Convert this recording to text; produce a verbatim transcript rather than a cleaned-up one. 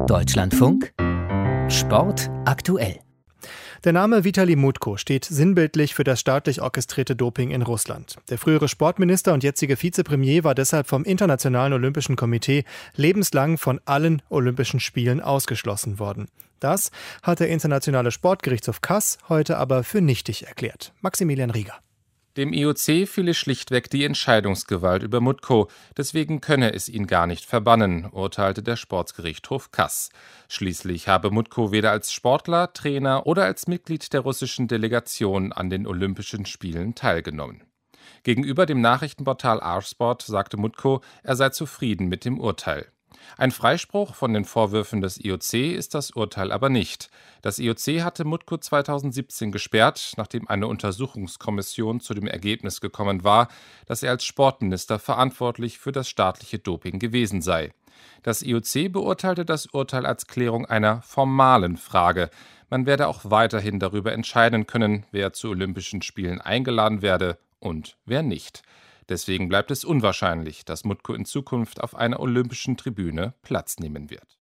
Deutschlandfunk Sport aktuell. Der Name Vitali Mutko steht sinnbildlich für das staatlich orchestrierte Doping in Russland. Der frühere Sportminister und jetzige Vizepremier war deshalb vom Internationalen Olympischen Komitee lebenslang von allen Olympischen Spielen ausgeschlossen worden. Das hat der Internationale Sportgerichtshof Kass heute aber für nichtig erklärt. Maximilian Rieger. Dem I O C fehle schlichtweg die Entscheidungsgewalt über Mutko, deswegen könne es ihn gar nicht verbannen, urteilte der Sportgerichtshof Kass. Schließlich habe Mutko weder als Sportler, Trainer oder als Mitglied der russischen Delegation an den Olympischen Spielen teilgenommen. Gegenüber dem Nachrichtenportal R-Sport sagte Mutko, er sei zufrieden mit dem Urteil. Ein Freispruch von den Vorwürfen des I O C ist das Urteil aber nicht. Das I O C hatte Mutko zweitausendsiebzehn gesperrt, nachdem eine Untersuchungskommission zu dem Ergebnis gekommen war, dass er als Sportminister verantwortlich für das staatliche Doping gewesen sei. Das I O C beurteilte das Urteil als Klärung einer formalen Frage. Man werde auch weiterhin darüber entscheiden können, wer zu Olympischen Spielen eingeladen werde und wer nicht. Deswegen bleibt es unwahrscheinlich, dass Mutko in Zukunft auf einer olympischen Tribüne Platz nehmen wird.